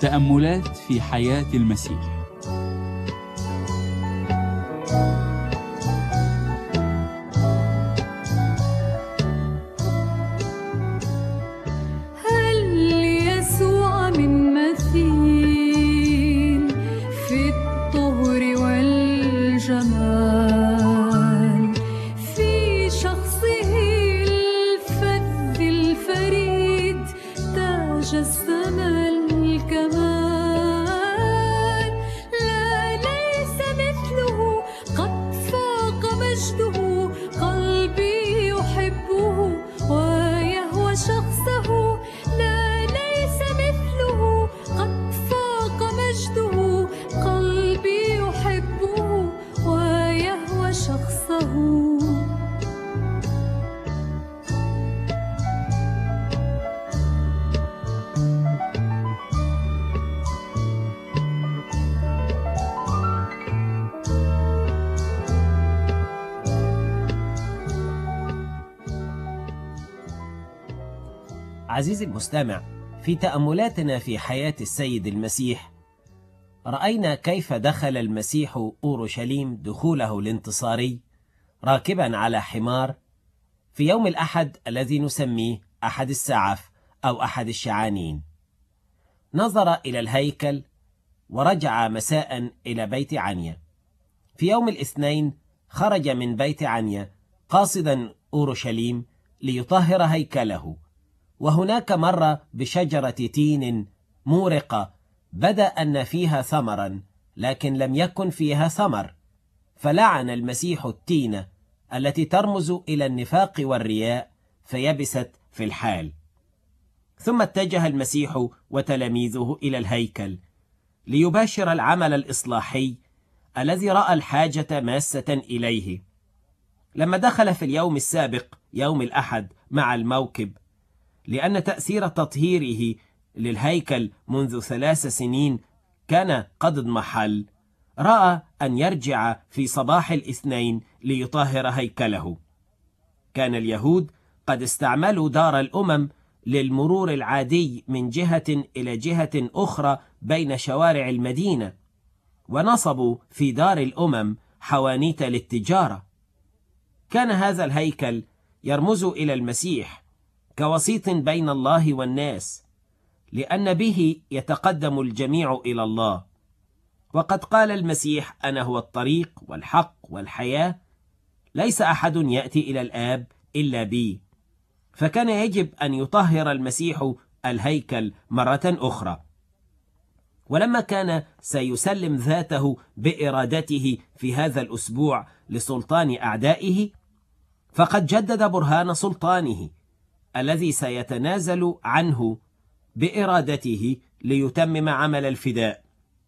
تأملات في حياة المسيح. هل يسوع من مثيل في الطهر والجمال، في شخصه الفذ الفريد تجسم الكمال. لا ليس مثله، قد فاق مجده، قلبي يحبه ويهوى شخصه. لا ليس مثله، قد فاق مجده، قلبي يحبه ويهوى شخصه. عزيزي المستمع، في تأملاتنا في حياة السيد المسيح رأينا كيف دخل المسيح أورشليم دخوله الانتصاري راكبا على حمار في يوم الأحد الذي نسميه أحد السعف أو أحد الشعانين. نظر إلى الهيكل ورجع مساء إلى بيت عنيا. في يوم الاثنين خرج من بيت عنيا قاصدا أورشليم ليطهر هيكله، وهناك مر بشجرة تين مورقة بدا أن فيها ثمرا لكن لم يكن فيها ثمر، فلعن المسيح التينة التي ترمز إلى النفاق والرياء فيبست في الحال. ثم اتجه المسيح وتلاميذه إلى الهيكل ليباشر العمل الإصلاحي الذي رأى الحاجة ماسة إليه. لما دخل في اليوم السابق يوم الأحد مع الموكب، لأن تأثير تطهيره للهيكل منذ 3 سنين كان قد اضمحل، رأى أن يرجع في صباح الاثنين ليطهر هيكله. كان اليهود قد استعملوا دار الأمم للمرور العادي من جهة إلى جهة أخرى بين شوارع المدينة، ونصبوا في دار الأمم حوانيت للتجارة. كان هذا الهيكل يرمز إلى المسيح كوسيط بين الله والناس، لأن به يتقدم الجميع إلى الله. وقد قال المسيح: أنا هو الطريق والحق والحياة، ليس أحد يأتي إلى الآب إلا بي. فكان يجب أن يطهر المسيح الهيكل مرة أخرى. ولما كان سيسلم ذاته بإرادته في هذا الأسبوع لسلطان أعدائه، فقد جدد برهان سلطانه الذي سيتنازل عنه بإرادته ليتمم عمل الفداء.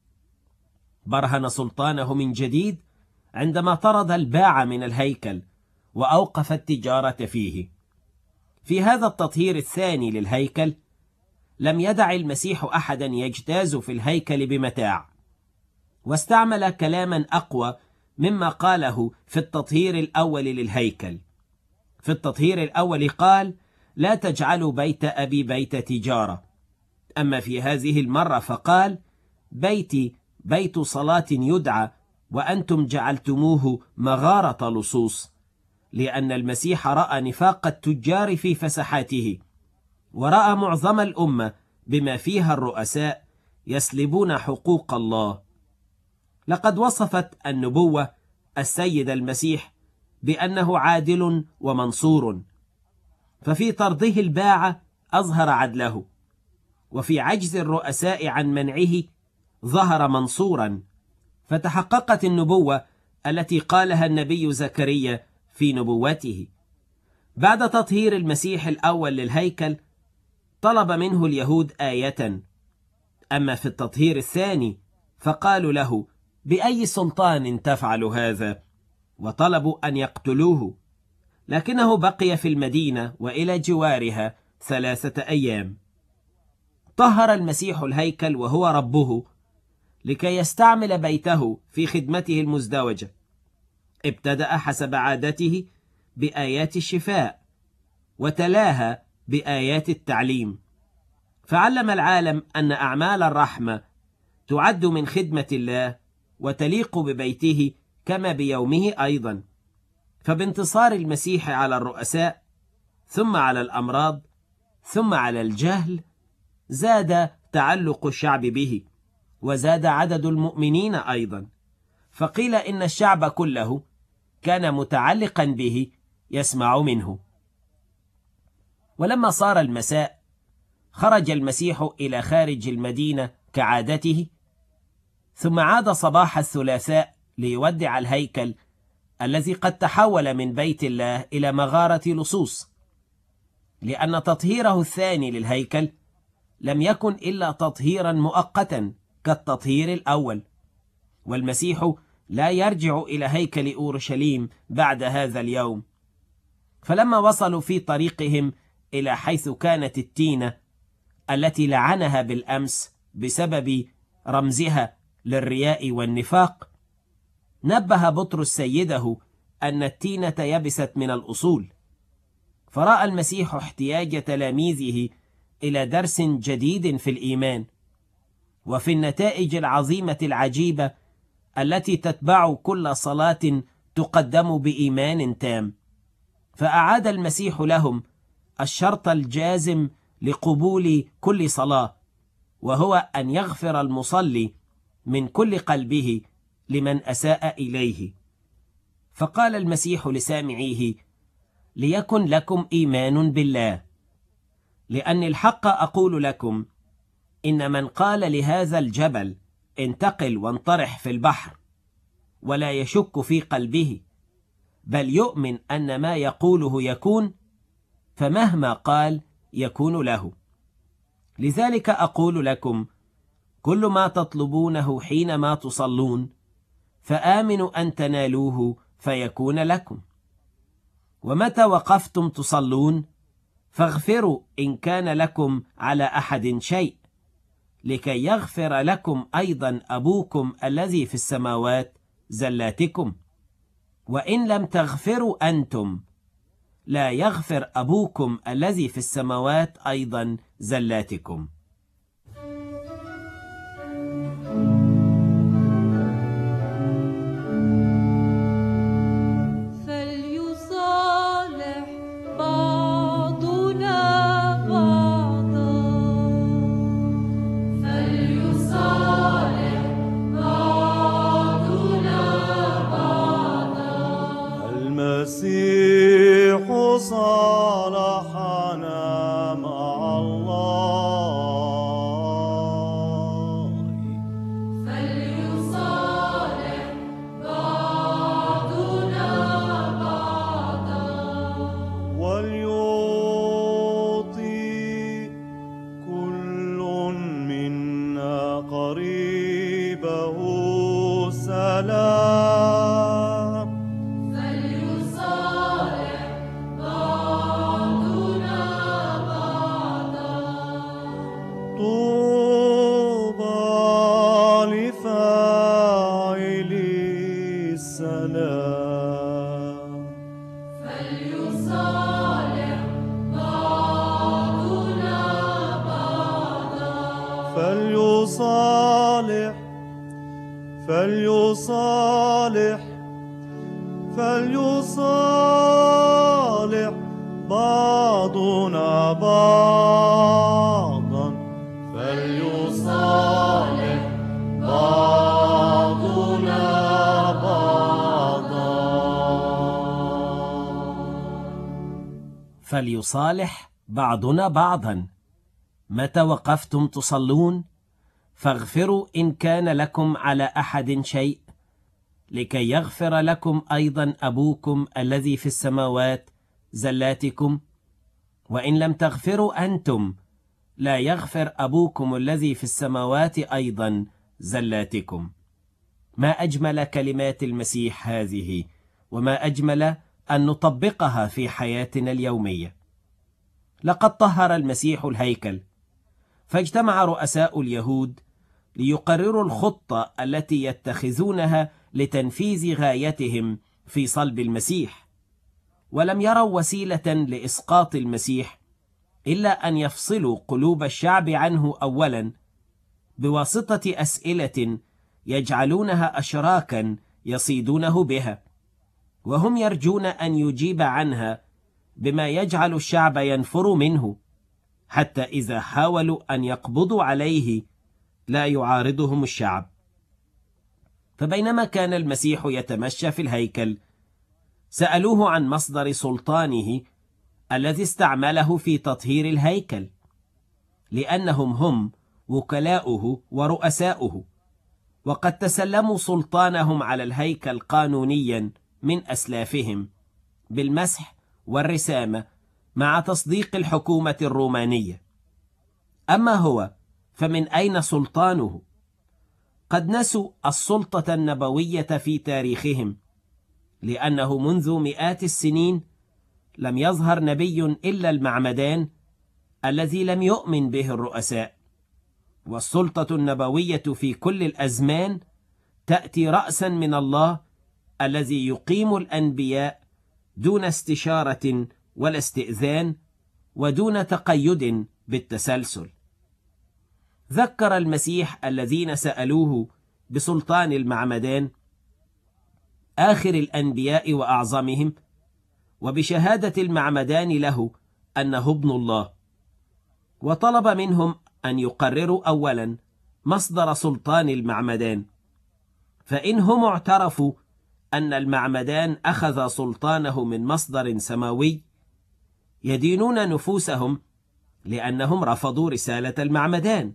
برهن سلطانه من جديد عندما طرد الباعة من الهيكل وأوقف التجارة فيه. في هذا التطهير الثاني للهيكل لم يدع المسيح أحدا يجتاز في الهيكل بمتاع، واستعمل كلاما أقوى مما قاله في التطهير الأول للهيكل. في التطهير الأول قال: لا تجعلوا بيت أبي بيت تجارة. أما في هذه المرة فقال: بيتي بيت صلاة يدعى، وأنتم جعلتموه مغارة لصوص. لأن المسيح رأى نفاق التجار في فسحاته، ورأى معظم الأمة بما فيها الرؤساء يسلبون حقوق الله. لقد وصفت النبوة السيد المسيح بأنه عادل ومنصور، ففي طرده الباعة أظهر عدله، وفي عجز الرؤساء عن منعه ظهر منصورا. فتحققت النبوة التي قالها النبي زكريا في نبوته. بعد تطهير المسيح الأول للهيكل طلب منه اليهود آية، أما في التطهير الثاني فقالوا له: بأي سلطان تفعل هذا؟ وطلبوا أن يقتلوه، لكنه بقي في المدينة وإلى جوارها 3 أيام. طهر المسيح الهيكل وهو ربه لكي يستعمل بيته في خدمته المزدوجة. ابتدأ حسب عادته بآيات الشفاء، وتلاها بآيات التعليم. فعلم العالم أن أعمال الرحمة تعد من خدمة الله وتليق ببيته كما بيومه أيضا. فبانتصار المسيح على الرؤساء ثم على الأمراض ثم على الجهل زاد تعلق الشعب به، وزاد عدد المؤمنين أيضا، فقيل إن الشعب كله كان متعلقا به يسمع منه. ولما صار المساء خرج المسيح إلى خارج المدينة كعادته، ثم عاد صباح الثلاثاء ليودع الهيكل الذي قد تحول من بيت الله إلى مغارة لصوص، لأن تطهيره الثاني للهيكل لم يكن إلا تطهيرا مؤقتا كالتطهير الأول، والمسيح لا يرجع إلى هيكل أورشليم بعد هذا اليوم. فلما وصلوا في طريقهم إلى حيث كانت التينة التي لعنها بالأمس بسبب رمزها للرياء والنفاق، نبه بطرس سيده أن التينة يبست من الأصول، فرأى المسيح احتياج تلاميذه إلى درس جديد في الإيمان وفي النتائج العظيمة العجيبة التي تتبع كل صلاة تقدم بإيمان تام. فأعاد المسيح لهم الشرط الجازم لقبول كل صلاة، وهو أن يغفر المصلي من كل قلبه لمن أساء إليه. فقال المسيح لسامعيه: ليكن لكم إيمان بالله، لأن الحق أقول لكم إن من قال لهذا الجبل انتقل وانطرح في البحر ولا يشك في قلبه بل يؤمن أن ما يقوله يكون، فمهما قال يكون له. لذلك أقول لكم كل ما تطلبونه حينما تصلون فآمنوا أن تنالوه فيكون لكم. ومتى وقفتم تصلون فاغفروا إن كان لكم على أحد شيء، لكي يغفر لكم أيضا أبوكم الذي في السماوات زلاتكم. وإن لم تغفروا أنتم لا يغفر أبوكم الذي في السماوات أيضا زلاتكم. المسيح صالحنا مع الله، فليصالح بعضنا بعضا، وليعطي كل منا قريبه سلام. فليصالح بعضنا بعضا، فليصالح بعضنا بعضا. فليصالح بعضنا بعضا. متى وقفتم تصلون فاغفروا إن كان لكم على أحد شيء، لكي يغفر لكم أيضا أبوكم الذي في السماوات زلاتكم. وإن لم تغفروا أنتم لا يغفر أبوكم الذي في السماوات أيضا زلاتكم. ما أجمل كلمات المسيح هذه، وما أجمل أن نطبقها في حياتنا اليومية. لقد طهر المسيح الهيكل، فاجتمع رؤساء اليهود ليقرروا الخطة التي يتخذونها لتنفيذ غايتهم في صلب المسيح، ولم يروا وسيلة لإسقاط المسيح إلا أن يفصلوا قلوب الشعب عنه أولا بواسطة أسئلة يجعلونها أشراكا يصيدونه بها، وهم يرجون أن يجيب عنها بما يجعل الشعب ينفر منه، حتى إذا حاولوا أن يقبضوا عليه لا يعارضهم الشعب. فبينما كان المسيح يتمشى في الهيكل سألوه عن مصدر سلطانه الذي استعمله في تطهير الهيكل، لأنهم هم وكلاؤه ورؤساؤه، وقد تسلموا سلطانهم على الهيكل قانونيا من أسلافهم بالمسح والرسامة مع تصديق الحكومة الرومانية. أما هو فمن أين سلطانه؟ قد نسوا السلطة النبوية في تاريخهم، لأنه منذ مئات السنين لم يظهر نبي إلا المعمدان الذي لم يؤمن به الرؤساء، والسلطة النبوية في كل الأزمان تأتي رأسا من الله الذي يقيم الأنبياء دون استشارة ولا استئذان ودون تقيد بالتسلسل. ذكر المسيح الذين سألوه بسلطان المعمدان آخر الأنبياء وأعظمهم، وبشهادة المعمدان له أنه ابن الله، وطلب منهم أن يقرروا أولا مصدر سلطان المعمدان، فإنهم اعترفوا أن المعمدان أخذ سلطانه من مصدر سماوي يدينون نفوسهم لأنهم رفضوا رسالة المعمدان،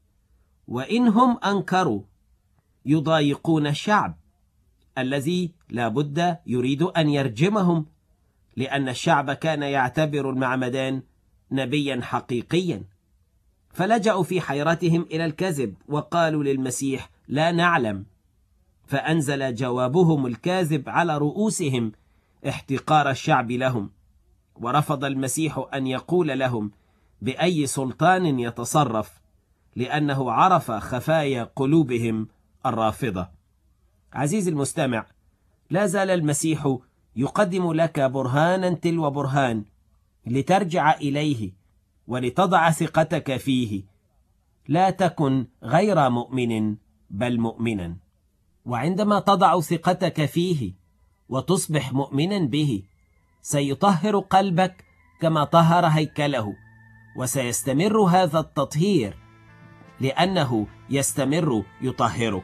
وإنهم أنكروا يضايقون الشعب الذي لا بد يريد أن يرجمهم، لأن الشعب كان يعتبر المعمدان نبيا حقيقيا، فلجأوا في حيرتهم إلى الكذب وقالوا للمسيح لا نعلم، فأنزل جوابهم الكاذب على رؤوسهم احتقار الشعب لهم، ورفض المسيح أن يقول لهم بأي سلطان يتصرف، لأنه عرف خفايا قلوبهم الرافضة. عزيزي المستمع، لا زال المسيح يقدم لك برهانا تلو برهان لترجع إليه ولتضع ثقتك فيه. لا تكن غير مؤمن بل مؤمنا، وعندما تضع ثقتك فيه وتصبح مؤمنا به سيطهر قلبك كما طهر هيكله، وسيستمر هذا التطهير لأنه يستمر يطهرك.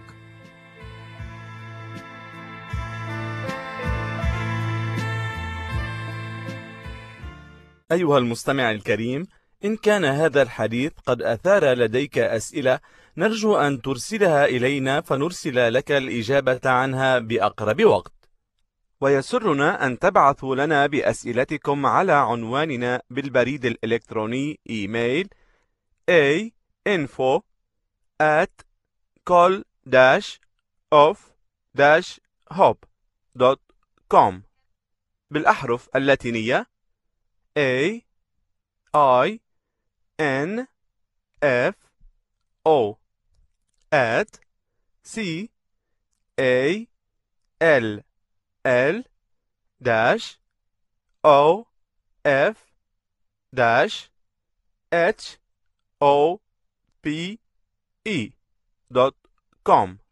أيها المستمع الكريم، إن كان هذا الحديث قد أثار لديك أسئلة نرجو أن ترسلها إلينا فنرسل لك الإجابة عنها بأقرب وقت، ويسرنا أن تبعثوا لنا بأسئلتكم على عنواننا بالبريد الإلكتروني إيميل info@call-of-hope.com بالأحرف اللاتينية AINFO@call-of-hope.com.